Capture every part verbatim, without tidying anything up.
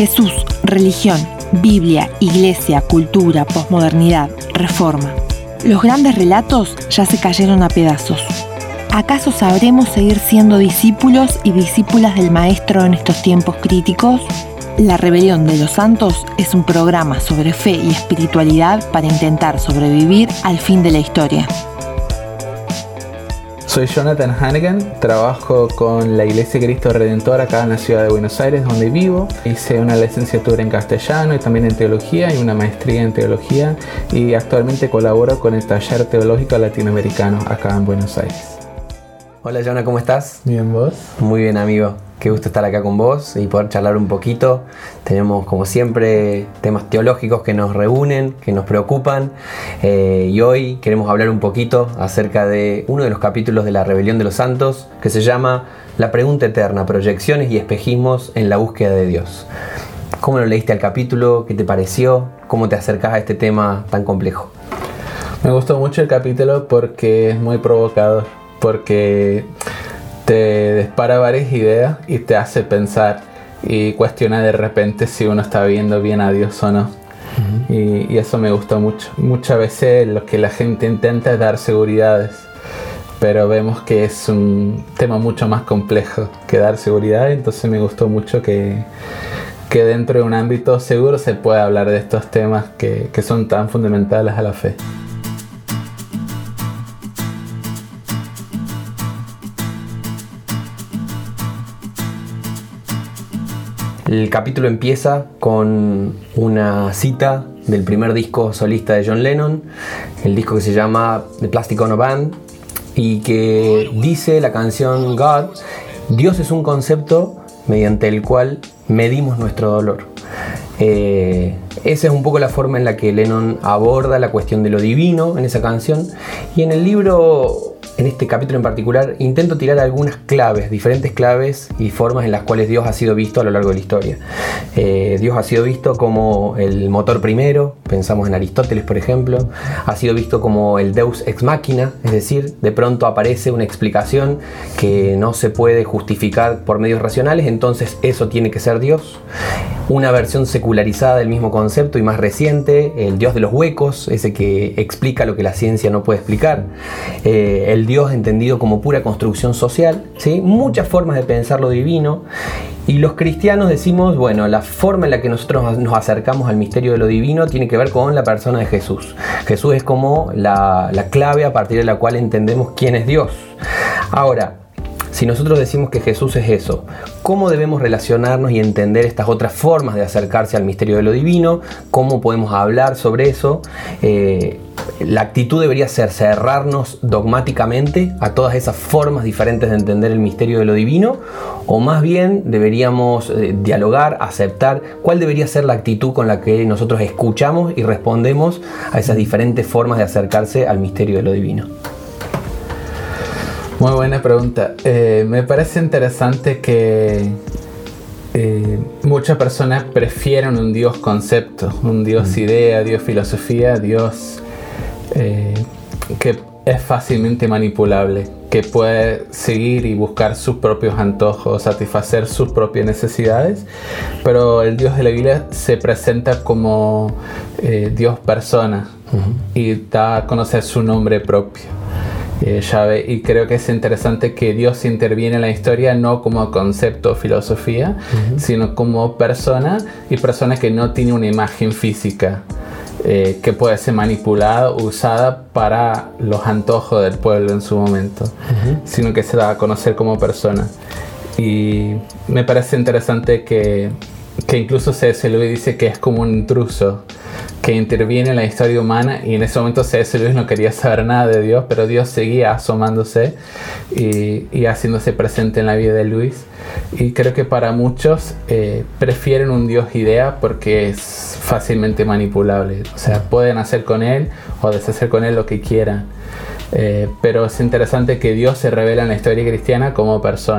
Jesús, religión, Biblia, iglesia, cultura, posmodernidad, reforma. Los grandes relatos ya se cayeron a pedazos. ¿Acaso sabremos seguir siendo discípulos y discípulas del Maestro en estos tiempos críticos? La Rebelión de los Santos es un programa sobre fe y espiritualidad para intentar sobrevivir al fin de la historia. Soy Jonathan Hannigan, trabajo con la Iglesia Cristo Redentor acá en la ciudad de Buenos Aires, donde vivo. Hice una licenciatura en castellano y también en teología y una maestría en teología, y actualmente colaboro con el Taller Teológico Latinoamericano acá en Buenos Aires. Hola Jonah, ¿cómo estás? Bien, ¿vos? Muy bien, amigo. Qué gusto estar acá con vos y poder charlar un poquito. Tenemos, como siempre, temas teológicos que nos reúnen, que nos preocupan. Eh, y hoy queremos hablar un poquito acerca de uno de los capítulos de la Rebelión de los Santos, que se llama La Pregunta Eterna, Proyecciones y Espejismos en la Búsqueda de Dios. ¿Cómo lo leíste al capítulo? ¿Qué te pareció? ¿Cómo te acercás a este tema tan complejo? Me gustó mucho el capítulo porque es muy provocador, porque te dispara varias ideas y te hace pensar y cuestionar de repente si uno está viendo bien a Dios o no. Uh-huh. y, y eso me gustó mucho. Muchas veces lo que la gente intenta es dar seguridades, pero vemos que es un tema mucho más complejo que dar seguridad. Entonces me gustó mucho que, que dentro de un ámbito seguro se pueda hablar de estos temas que, que son tan fundamentales a la fe. El capítulo empieza con una cita del primer disco solista de John Lennon, el disco que se llama The Plastic Ono Band, y que dice la canción God: Dios es un concepto mediante el cual medimos nuestro dolor. Eh, esa es un poco la forma en la que Lennon aborda la cuestión de lo divino en esa canción, y en el libro, en este capítulo en particular, intento tirar algunas claves, diferentes claves y formas en las cuales Dios ha sido visto a lo largo de la historia. Eh, Dios ha sido visto como el motor primero, pensamos en Aristóteles por ejemplo, ha sido visto como el Deus ex machina, es decir, de pronto aparece una explicación que no se puede justificar por medios racionales, entonces eso tiene que ser Dios. Una versión secularizada del mismo concepto y más reciente, el Dios de los huecos, ese que explica lo que la ciencia no puede explicar. Eh, el Dios entendido como pura construcción social, ¿sí? Muchas formas de pensar lo divino. Y los cristianos decimos, bueno, la forma en la que nosotros nos acercamos al misterio de lo divino tiene que ver con la persona de Jesús. Jesús es como la, la clave a partir de la cual entendemos quién es Dios. Ahora, si nosotros decimos que Jesús es eso, ¿cómo debemos relacionarnos y entender estas otras formas de acercarse al misterio de lo divino? ¿Cómo podemos hablar sobre eso? Eh, la actitud debería ser cerrarnos dogmáticamente a todas esas formas diferentes de entender el misterio de lo divino, o más bien deberíamos eh, dialogar, aceptar cuál debería ser la actitud con la que nosotros escuchamos y respondemos a esas diferentes formas de acercarse al misterio de lo divino. Muy buena pregunta. Eh, me parece interesante que eh, muchas personas prefieren un Dios concepto, un Dios idea, Dios filosofía, Dios eh, que es fácilmente manipulable, que puede seguir y buscar sus propios antojos, satisfacer sus propias necesidades, pero el Dios de la Biblia se presenta como eh, Dios persona, uh-huh. y da a conocer su nombre propio. Eh, llave, y creo que es interesante que Dios interviene en la historia no como concepto o filosofía, uh-huh. sino como persona, y persona que no tiene una imagen física eh, que puede ser manipulada o usada para los antojos del pueblo en su momento, uh-huh. sino que se da a conocer como persona. Y me parece interesante que, que incluso C S Lewis dice que es como un intruso que interviene en la historia humana, y en ese momento C S Lewis no quería saber nada de Dios, pero Dios seguía asomándose y, y haciéndose presente en la vida de Lewis. Y creo que para muchos eh, prefieren un Dios idea porque es fácilmente manipulable, o sea, pueden hacer con él o deshacer con él lo que quieran. Eh, pero es interesante que Dios se revela en la historia cristiana como persona,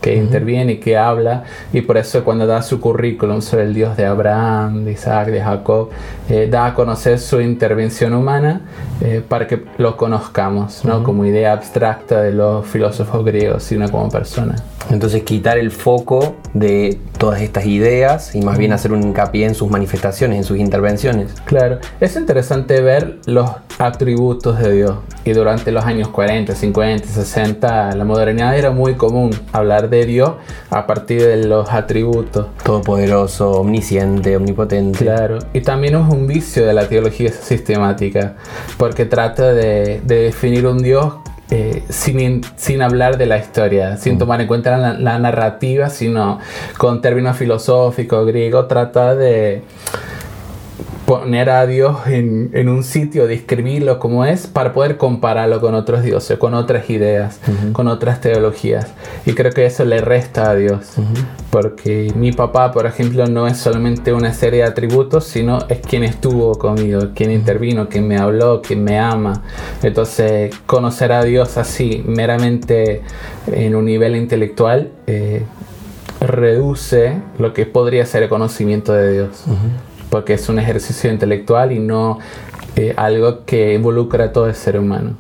que uh-huh. interviene y que habla, y por eso cuando da su currículum sobre el Dios de Abraham, de Isaac, de Jacob, eh, da a conocer su intervención humana eh, para que lo conozcamos, no uh-huh. como idea abstracta de los filósofos griegos, sino como persona. Entonces quitar el foco de todas estas ideas y más bien hacer un hincapié en sus manifestaciones, en sus intervenciones. Claro, es interesante ver los atributos de Dios. Y durante los años cuarenta, cincuenta, sesenta, la modernidad era muy común hablar de Dios a partir de los atributos. Todopoderoso, omnisciente, omnipotente. Claro, y también es un vicio de la teología sistemática, porque trata de, de definir un Dios Eh, sin, sin hablar de la historia, sin tomar en cuenta la, la narrativa, sino con términos filosóficos griegos, trata de poner a Dios en, en un sitio, describirlo como es, para poder compararlo con otros dioses, con otras ideas, uh-huh. con otras teologías. Y creo que eso le resta a Dios. Uh-huh. Porque mi papá, por ejemplo, no es solamente una serie de atributos, sino es quien estuvo conmigo, quien intervino, quien me habló, quien me ama. Entonces, conocer a Dios así, meramente en un nivel intelectual, eh, reduce lo que podría ser el conocimiento de Dios. Uh-huh. Porque es un ejercicio intelectual y no eh, algo que involucra a todo el ser humano.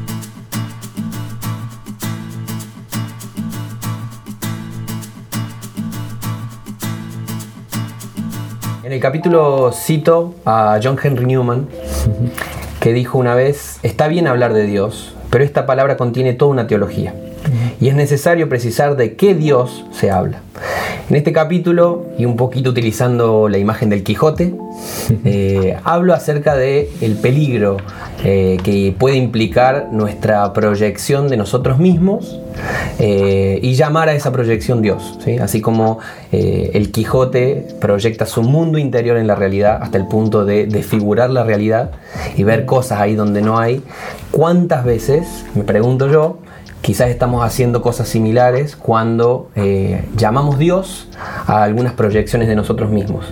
En el capítulo cito a John Henry Newman, que dijo una vez: está bien hablar de Dios, pero esta palabra contiene toda una teología. Y es necesario precisar de qué Dios se habla. En este capítulo, y un poquito utilizando la imagen del Quijote, eh, hablo acerca del peligro eh, que puede implicar nuestra proyección de nosotros mismos eh, y llamar a esa proyección Dios, ¿sí? Así como eh, el Quijote proyecta su mundo interior en la realidad hasta el punto de desfigurar la realidad y ver cosas ahí donde no hay. ¿Cuántas veces, me pregunto yo, quizás estamos haciendo cosas similares cuando eh, llamamos Dios a algunas proyecciones de nosotros mismos?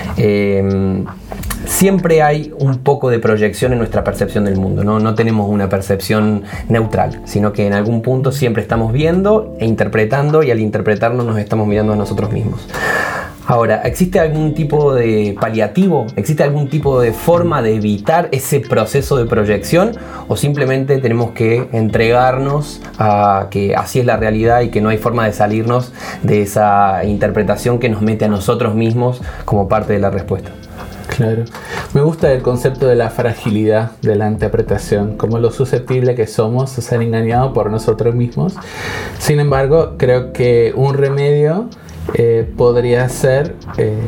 Eh, siempre hay un poco de proyección en nuestra percepción del mundo, ¿no? No tenemos una percepción neutral, sino que en algún punto siempre estamos viendo e interpretando, y al interpretarnos nos estamos mirando a nosotros mismos. Ahora, ¿existe algún tipo de paliativo? ¿Existe algún tipo de forma de evitar ese proceso de proyección? ¿O simplemente tenemos que entregarnos a que así es la realidad y que no hay forma de salirnos de esa interpretación que nos mete a nosotros mismos como parte de la respuesta? Claro. Me gusta el concepto de la fragilidad de la interpretación, como lo susceptible que somos a ser engañados por nosotros mismos. Sin embargo, creo que un remedio Eh, podría ser eh,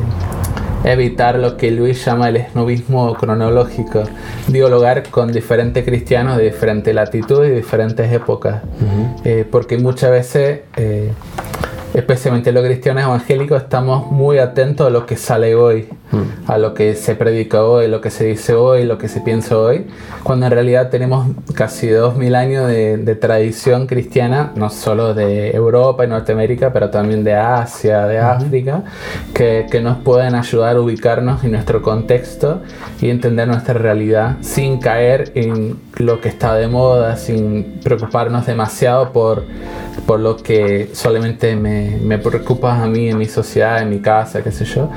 evitar lo que Luis llama el esnovismo cronológico, dialogar con diferentes cristianos de diferentes latitudes y diferentes épocas, uh-huh. eh, porque muchas veces, eh, especialmente los cristianos evangélicos, estamos muy atentos a lo que sale hoy, uh-huh. a lo que se predica hoy, lo que se dice hoy, lo que se piensa hoy, cuando en realidad tenemos casi dos mil años de, de tradición cristiana, no solo de Europa y Norteamérica, pero también de Asia, de uh-huh. África, que, que nos pueden ayudar a ubicarnos en nuestro contexto y entender nuestra realidad sin caer en lo que está de moda, sin preocuparnos demasiado por, por lo que solamente me, me preocupa a mí en mi sociedad, en mi casa, qué sé yo.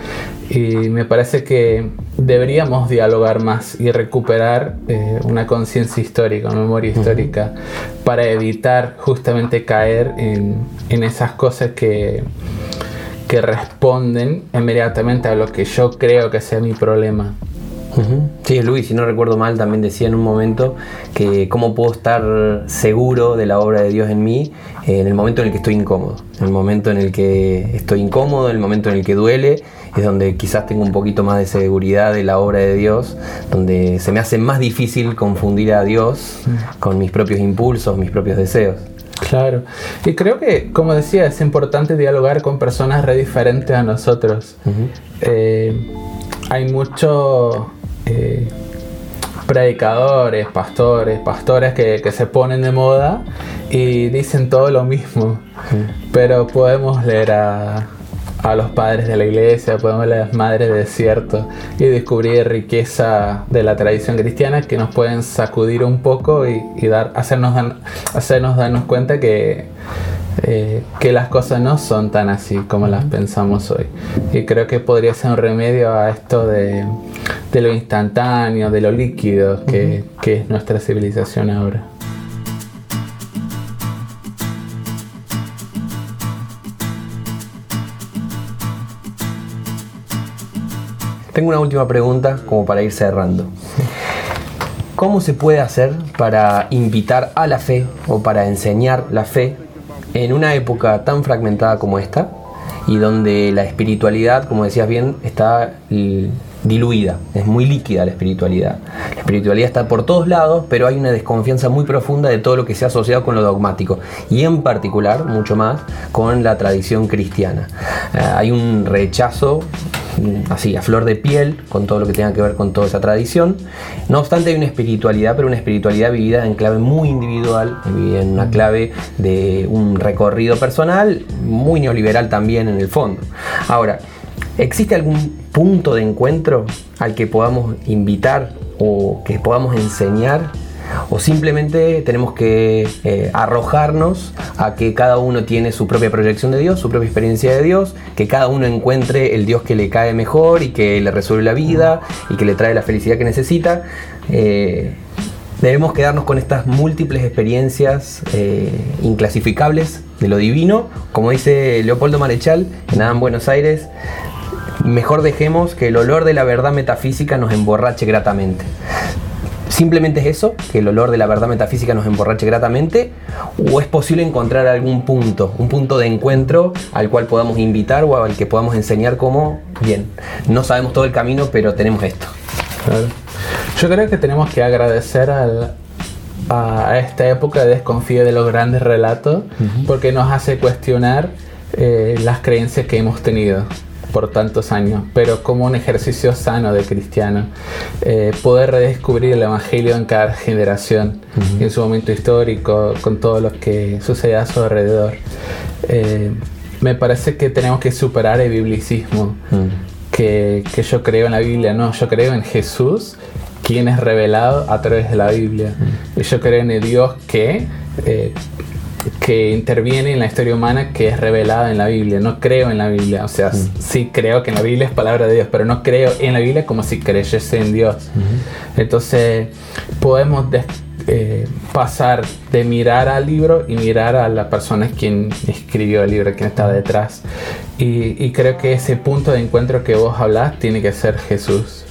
Y me parece que deberíamos dialogar más y recuperar eh, una conciencia histórica, una memoria histórica, uh-huh. para evitar justamente caer en, en esas cosas que, que responden inmediatamente a lo que yo creo que sea mi problema. Uh-huh. Sí, Luis, si no recuerdo mal, también decía en un momento que cómo puedo estar seguro de la obra de Dios en mí eh, en el momento en el que estoy incómodo. En el momento en el que estoy incómodo, en el momento en el que duele, es donde quizás tengo un poquito más de seguridad de la obra de Dios, donde se me hace más difícil confundir a Dios uh-huh. con mis propios impulsos, mis propios deseos. Claro, y creo que, como decía, es importante dialogar con personas re diferentes a nosotros. Uh-huh. Eh, hay muchos eh, predicadores, pastores, pastoras que, que se ponen de moda y dicen todo lo mismo, uh-huh. pero podemos leer a, a los padres de la iglesia, podemos leer a las madres del desierto y descubrir riqueza de la tradición cristiana que nos pueden sacudir un poco y, y dar, hacernos, dan, hacernos darnos cuenta que eh, que las cosas no son tan así como las pensamos hoy. Y creo que podría ser un remedio a esto de, de lo instantáneo, de lo líquido que, uh-huh. que es nuestra civilización ahora. Tengo una última pregunta como para ir cerrando. ¿Cómo se puede hacer para invitar a la fe o para enseñar la fe en una época tan fragmentada como esta y donde la espiritualidad, como decías bien, está diluida, es muy líquida la espiritualidad? La espiritualidad está por todos lados, pero hay una desconfianza muy profunda de todo lo que se ha asociado con lo dogmático y en particular, mucho más, con la tradición cristiana. Eh, hay un rechazo así, a flor de piel, con todo lo que tenga que ver con toda esa tradición. No obstante, hay una espiritualidad, pero una espiritualidad vivida en clave muy individual, vivida en una clave de un recorrido personal, muy neoliberal también en el fondo. Ahora, ¿existe algún punto de encuentro al que podamos invitar o que podamos enseñar? ¿O simplemente tenemos que eh, arrojarnos a que cada uno tiene su propia proyección de Dios, su propia experiencia de Dios, que cada uno encuentre el Dios que le cae mejor y que le resuelve la vida y que le trae la felicidad que necesita? Eh, debemos quedarnos con estas múltiples experiencias eh, inclasificables de lo divino. Como dice Leopoldo Marechal en Adán Buenos Aires, mejor dejemos que el olor de la verdad metafísica nos emborrache gratamente. ¿Simplemente es eso, que el olor de la verdad metafísica nos emborrache gratamente? ¿O es posible encontrar algún punto, un punto de encuentro al cual podamos invitar o al que podamos enseñar como, bien, no sabemos todo el camino, pero tenemos esto? Claro. Yo creo que tenemos que agradecer al, a esta época de desconfío de los grandes relatos, uh-huh. porque nos hace cuestionar eh, las creencias que hemos tenido por tantos años, pero como un ejercicio sano de cristiano, eh, poder redescubrir el evangelio en cada generación, uh-huh. en su momento histórico, con todo lo que sucede a su alrededor. Eh, me parece que tenemos que superar el biblicismo, uh-huh. que, que yo creo en la Biblia. No, yo creo en Jesús, quien es revelado a través de la Biblia, uh-huh. y yo creo en el Dios que eh, que interviene en la historia humana, que es revelada en la Biblia. No creo en la Biblia, o sea, uh-huh. sí creo que en la Biblia es palabra de Dios, pero no creo en la Biblia como si creyese en Dios. Uh-huh. Entonces podemos des- eh, pasar de mirar al libro y mirar a la persona quien escribió el libro, quien está detrás, y, y creo que ese punto de encuentro que vos hablás tiene que ser Jesús.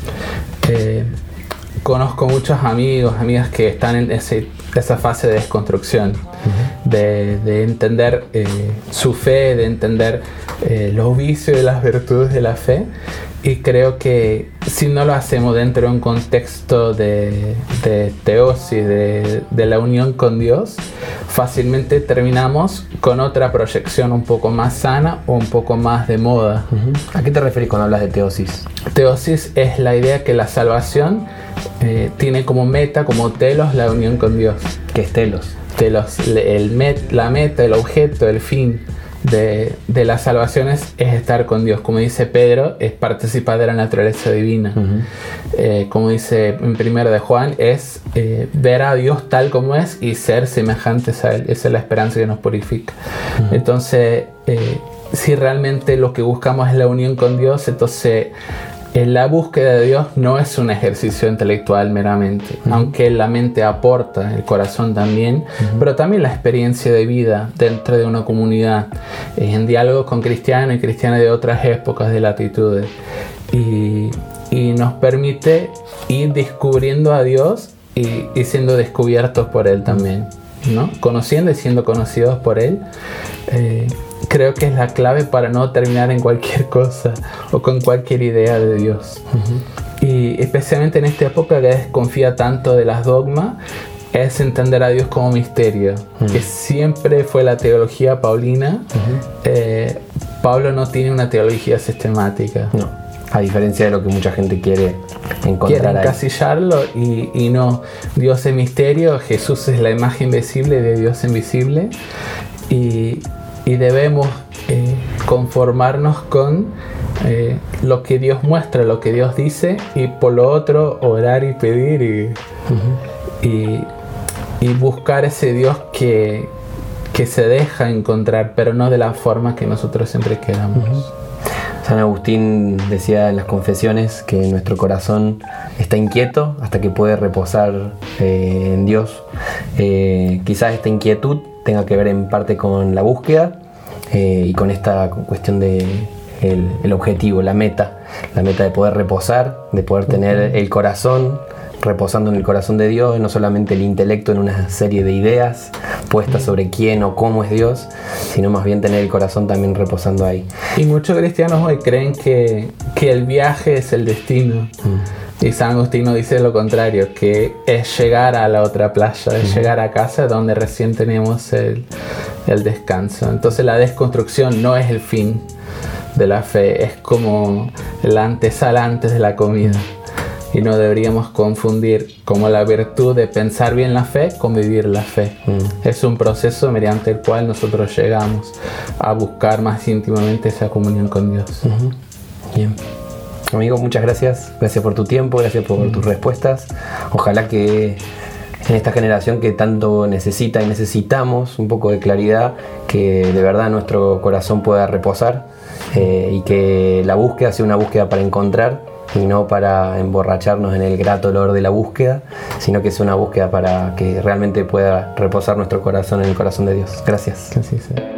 eh, conozco muchos amigos, amigas que están en ese, esa fase de desconstrucción, uh-huh. de, de entender eh, su fe, de entender eh, los vicios y las virtudes de la fe. Y creo que si no lo hacemos dentro de un contexto de, de teosis, de, de la unión con Dios, fácilmente terminamos con otra proyección un poco más sana o un poco más de moda. Uh-huh. ¿A qué te referís cuando hablas de teosis? Teosis es la idea que la salvación eh, tiene como meta, como telos, la unión con Dios. ¿Qué es telos? Telos, el met, la meta, el objeto, el fin de, de las salvaciones es estar con Dios. Como dice Pedro, es participar de la naturaleza divina. Uh-huh. Eh, como dice en primero de Juan, es eh, ver a Dios tal como es y ser semejantes a Él. Esa es la esperanza que nos purifica. Uh-huh. Entonces, eh, si realmente lo que buscamos es la unión con Dios, entonces en la búsqueda de Dios no es un ejercicio intelectual meramente, uh-huh. aunque la mente aporta, el corazón también, uh-huh. pero también la experiencia de vida dentro de una comunidad, eh, en diálogo con cristianos y cristianas de otras épocas, de latitudes, y, y nos permite ir descubriendo a Dios y, y siendo descubiertos por Él también, ¿no? Conociendo y siendo conocidos por Él. Eh, Creo que es la clave para no terminar en cualquier cosa o con cualquier idea de Dios. Uh-huh. Y especialmente en esta época que desconfía tanto de las dogmas, es entender a Dios como misterio, uh-huh. que siempre fue la teología paulina. Uh-huh. Eh, Pablo no tiene una teología sistemática. No, a diferencia de lo que mucha gente quiere encontrar. Quiere encasillarlo y, y no. Dios es misterio, Jesús es la imagen visible de Dios invisible. Y... Y debemos eh, conformarnos con eh, lo que Dios muestra, lo que Dios dice, y por lo otro orar y pedir y, uh-huh. y, y buscar ese Dios que, que se deja encontrar, pero no de la forma que nosotros siempre queramos. Uh-huh. San Agustín decía en las Confesiones que nuestro corazón está inquieto hasta que puede reposar eh, en Dios. Eh, quizás esta inquietud tenga que ver en parte con la búsqueda eh, y con esta cuestión de el, el objetivo, la meta, la meta de poder reposar, de poder tener uh-huh. el corazón reposando en el corazón de Dios, no solamente el intelecto en una serie de ideas puestas sobre quién o cómo es Dios, sino más bien tener el corazón también reposando ahí. Y muchos cristianos hoy creen que, que el viaje es el destino. Mm. Y San Agustín nos dice lo contrario, que es llegar a la otra playa, es mm. llegar a casa donde recién tenemos el, el descanso. Entonces la desconstrucción no es el fin de la fe, es como la antesala antes de la comida. Y no deberíamos confundir como la virtud de pensar bien la fe con vivir la fe. Mm. Es un proceso mediante el cual nosotros llegamos a buscar más íntimamente esa comunión con Dios. Uh-huh. Bien. Amigo, muchas gracias. Gracias por tu tiempo, gracias por mm. tus respuestas. Ojalá que en esta generación que tanto necesita y necesitamos un poco de claridad, que de verdad nuestro corazón pueda reposar eh, y que la búsqueda sea una búsqueda para encontrar y no para emborracharnos en el grato olor de la búsqueda, sino que es una búsqueda para que realmente pueda reposar nuestro corazón en el corazón de Dios. Gracias. Así sea.